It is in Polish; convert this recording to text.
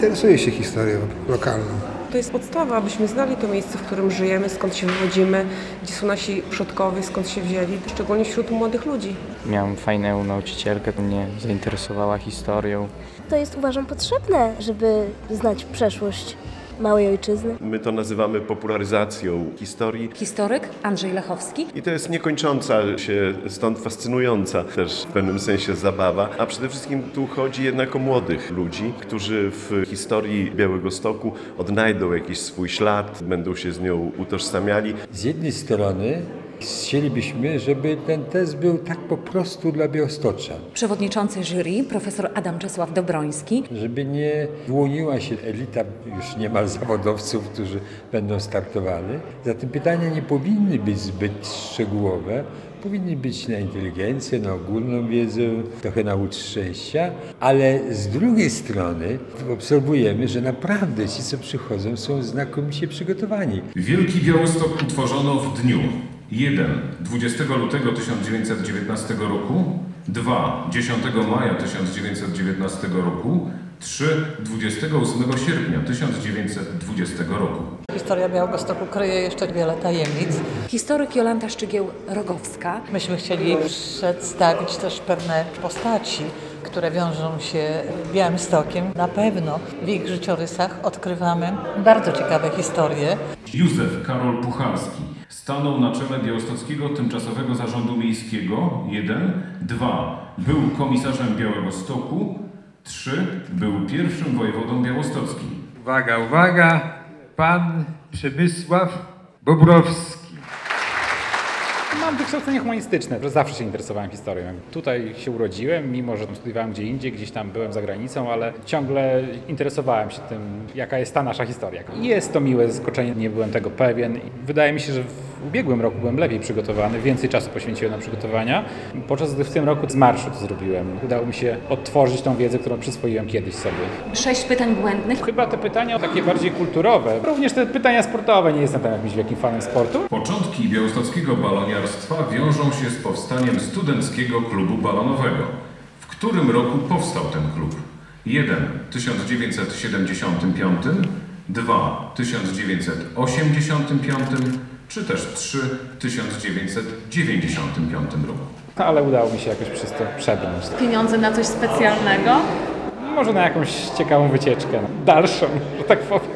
interesuję się historią lokalną. To jest podstawa, abyśmy znali to miejsce, w którym żyjemy, skąd się wywodzimy, gdzie są nasi przodkowie, skąd się wzięli, szczególnie wśród młodych ludzi. Miałem fajną nauczycielkę, która mnie zainteresowała historią. To jest, uważam, potrzebne, żeby znać przeszłość małej ojczyzny. My to nazywamy popularyzacją historii. Historyk Andrzej Lechowski. I to jest niekończąca się, stąd fascynująca też w pewnym sensie zabawa. A przede wszystkim tu chodzi jednak o młodych ludzi, którzy w historii Białegostoku odnajdą jakiś swój ślad, będą się z nią utożsamiali. Z jednej strony chcielibyśmy, żeby ten test był tak po prostu dla białostoczan. Przewodniczący jury profesor Adam Czesław Dobroński. Żeby nie wyłoniła się elita już niemal zawodowców, którzy będą startowali. Zatem pytania nie powinny być zbyt szczegółowe. Powinny być na inteligencję, na ogólną wiedzę, trochę na łód szczęścia, ale z drugiej strony obserwujemy, że naprawdę ci, co przychodzą, są znakomicie przygotowani. Wielki Białystok utworzono w dniu 1. 20 lutego 1919 roku, 2. 10 maja 1919 roku, 3. 28 sierpnia 1920 roku. Historia Białegostoku kryje jeszcze wiele tajemnic. Historyk Jolanta Szczygieł-Rogowska. Myśmy chcieli przedstawić też pewne postaci, które wiążą się z Białymstokiem. Na pewno w ich życiorysach odkrywamy bardzo ciekawe historie. Józef Karol Puchalski stanął na czele Białostockiego Tymczasowego Zarządu Miejskiego. 1. 2. Był komisarzem Białegostoku. 3. Był pierwszym wojewodą białostockim. Uwaga, uwaga! Pan Przemysław Bobrowski. Mam wykształcenie humanistyczne, zawsze się interesowałem historią. Tutaj się urodziłem, mimo że studiowałem gdzie indziej, gdzieś tam byłem za granicą, ale ciągle interesowałem się tym, jaka jest ta nasza historia. Jest to miłe zaskoczenie, nie byłem tego pewien. Wydaje mi się, że w ubiegłym roku byłem lepiej przygotowany, więcej czasu poświęciłem na przygotowania, podczas gdy w tym roku z marszu to zrobiłem. Udało mi się odtworzyć tą wiedzę, którą przyswoiłem kiedyś sobie. 6 pytań błędnych. Chyba te pytania takie bardziej kulturowe, również te pytania sportowe, nie jestem tam jakimś wielkim fanem sportu. Początki białostockiego baloniarstwa wiążą się z powstaniem Studenckiego Klubu Balonowego. W którym roku powstał ten klub? 1. 1975, 2. 1985, czy też 3. 1995 roku. Ale udało mi się jakoś przez to przebrnąć. Pieniądze na coś specjalnego. Może na jakąś ciekawą wycieczkę, dalszą, że tak powiem.